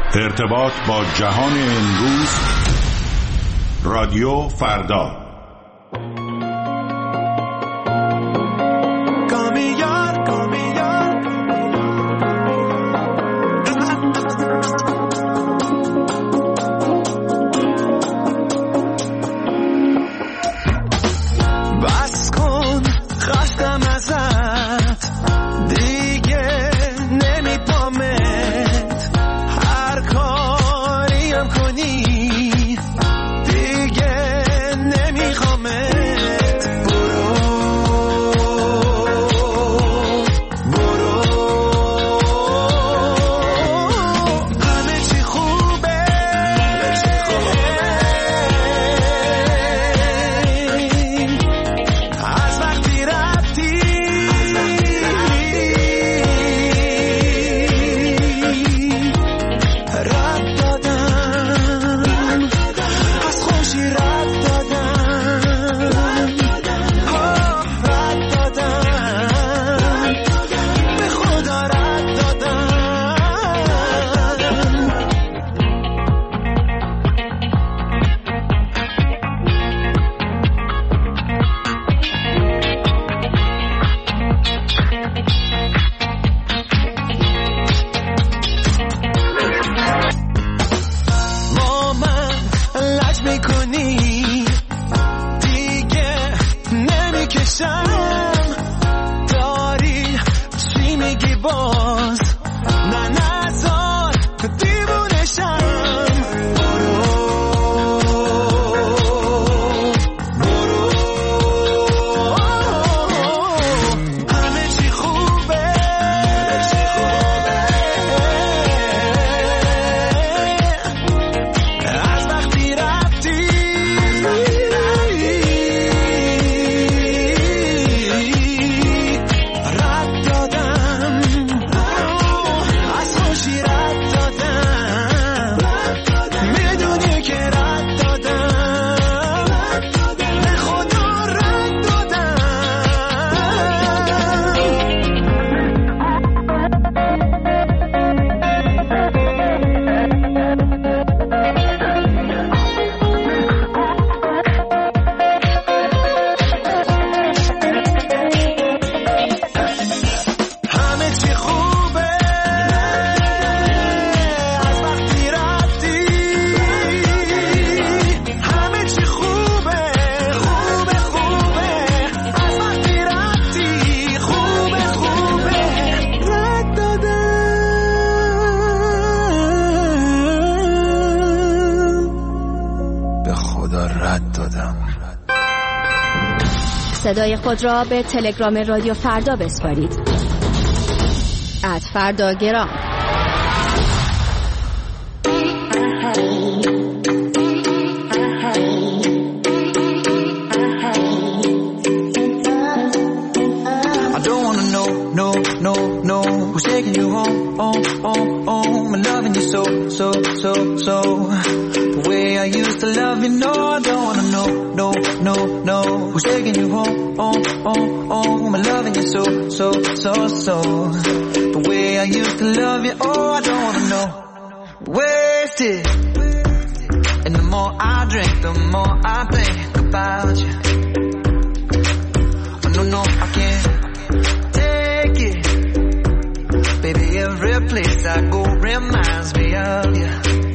ارتباط با جهان امروز. رادیو فردا. صدای خود را به تلگرام رادیو فردا بسپارید. @فرداگرام. Who's taking you home, I'm loving you so. The way I used to love you, no, I don't wanna know. Who's taking you home, I'm loving you so. The way I used to love you, oh, I don't wanna know. Wasted. And the more I drink, the more I think about you. Oh, no, I can't take it. Baby, every place I go reminds me of you.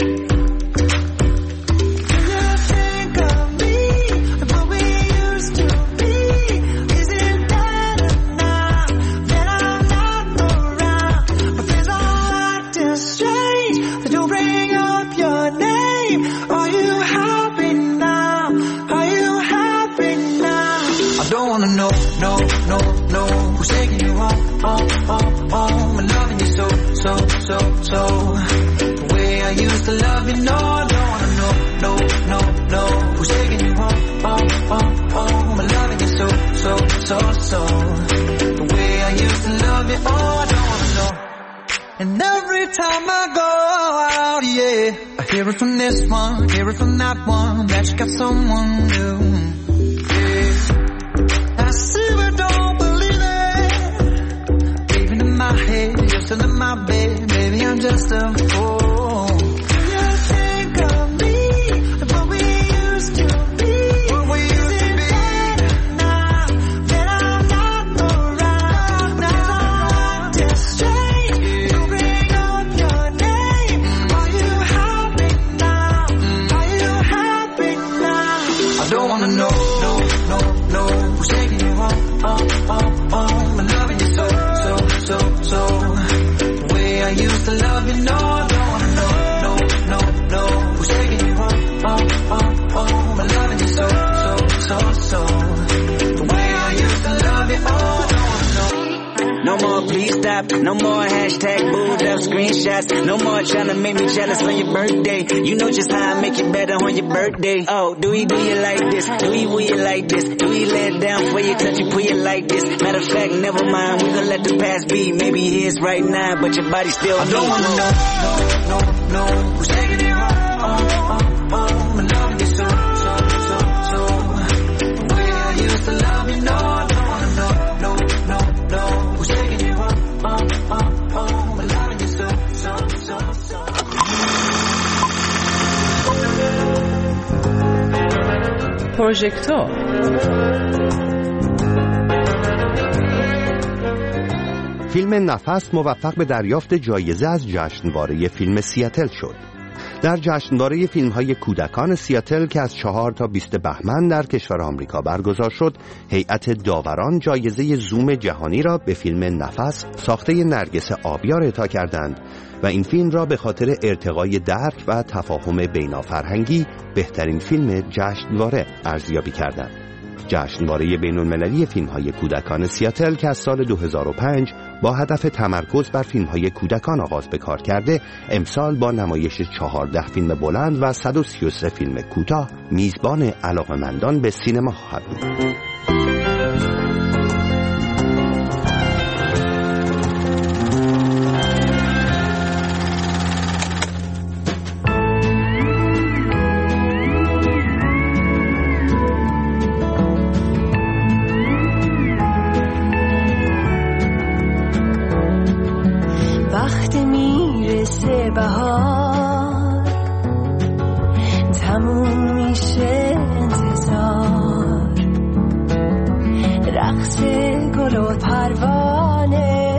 Do you think of me, what we used to be? Is it better now that I'm not around? My friends all acting strange, they don't bring up your name. Are you happy now? Are you happy now? I don't wanna know, no, who's taking you home, I'm loving you so. The way I used to love you, no, I don't wanna know, who's taking you home, I'm loving you so. The way I used to love you, oh, I don't wanna know. And every time I go out, yeah, I hear it from this one, hear it from that one, that you got someone new. Yeah, I still don't believe it. Even in my head, you're still in my bed. Maybe I'm just a fool. stop. No more hashtag booed up screenshots. No more trying to make me jealous on your birthday. You know just how I make it better on your birthday. Oh, do you like this? Do you like this? Do you let it down for you, touch you, put you like this? Matter of fact, never mind, we gon' let the past be. Maybe it is right now, but your body still I don't wanna know, who's taking it wrong? I'm loving you so. The way I used to love you, no, I don't wanna know, who's taking it wrong? I'm loving you so. پروژکتور فیلم نفس موفق به دریافت جایزه از جشنواره فیلم سیاتل شد. در جشنواره فیلم‌های کودکان سیاتل که از 4 تا 20 بهمن در کشور آمریکا برگزار شد، هیئت داوران جایزه زوم جهانی را به فیلم نفس ساخته نرگس آبیار اعطا کردند و این فیلم را به خاطر ارتقای درک و تفاهم بین‌الفرهنگی بهترین فیلم جشنواره ارزیابی کردند. جشنواره بین‌المللی فیلم‌های کودکان سیاتل که از سال 2005 با هدف تمرکز بر فیلم‌های کودکان آغاز به کار کرده، امسال با نمایش 14 فیلم بلند و 133 فیلم کوتاه میزبان علاقه‌مندان به سینما خواهد بود. وقتی میرسه بهار تموم میشه انتظار، رقص گل و پروانه،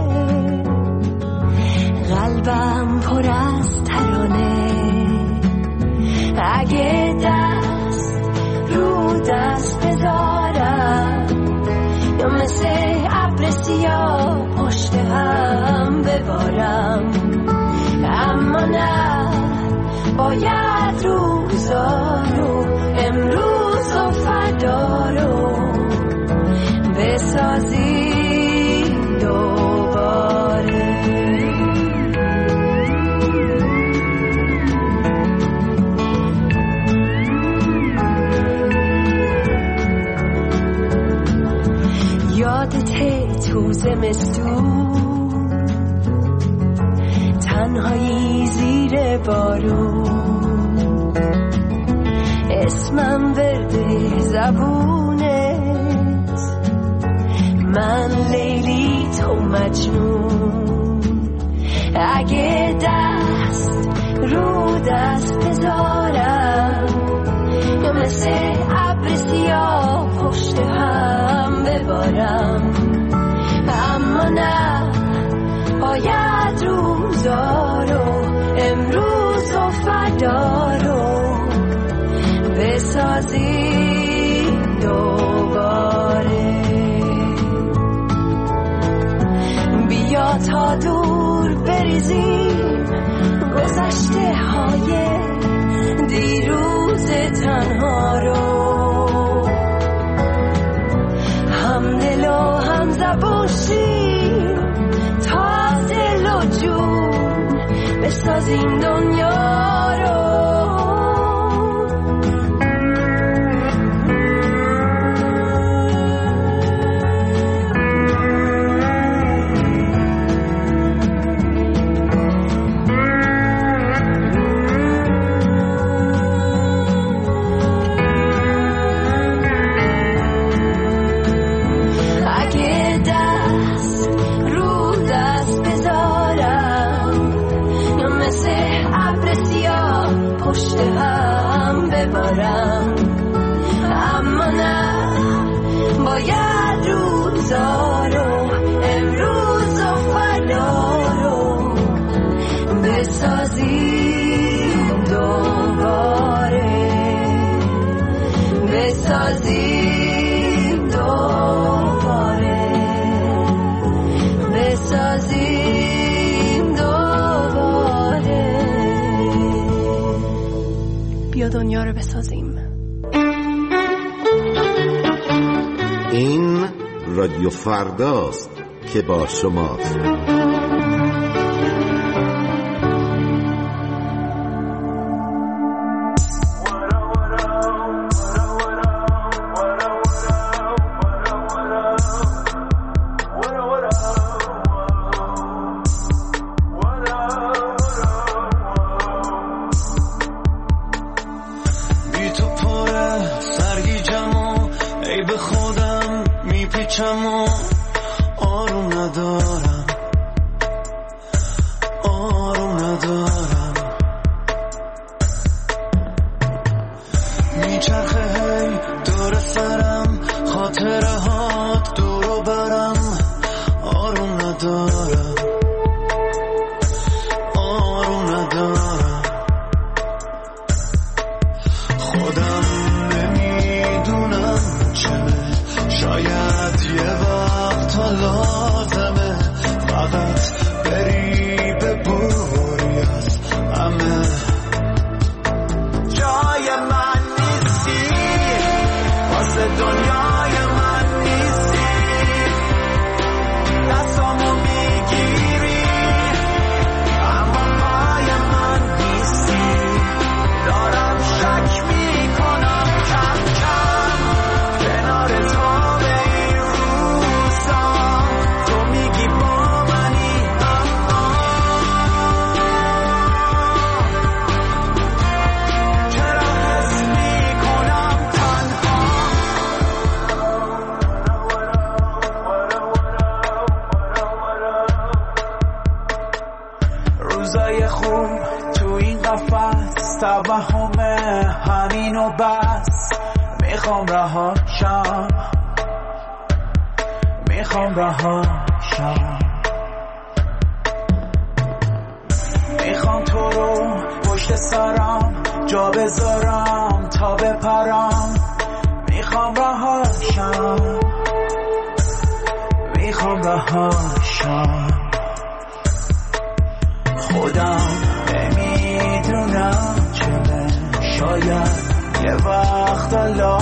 قلبم پر از ترانه. اگه دست رو دست بذارم یا مثل ابر سیاه پشت هم ببارم، اما نه باید روزا رو امروز و فردا رو بسازی دوباره. یادته تو زمستون تنهایی زیر بارون، اسمم ورده زبونت، من لیلی تو مجنون. اگه دست رو دست بذارم یا مثل ابر سیاه پشت هم ببارم، اما نه باید روزا رو امروز و فردا رو بسازی دوباره. بیا تا دور بریزیم گذشته های دیروز تنها رو، هم دل و هم زبون شیم تا دل و جون بسازیم دنیا رو. اما نه باید روزا رو امروز و فردا رو بسازیم دوباره، بسازیم دوباره، بسازیم دوباره. بیا دنیا رو بسازیم. این رادیو فرداست که با شماست. روزای خوب تو این قفس توهم همین و بس. میخوام رهاشم، میخوام رهاشم، میخوام تو رو پشت سرم جا بذارم تا بپرم. میخوام رهاشم، میخوام رهاشم. خودم نمیدونم چه شاید یه وقت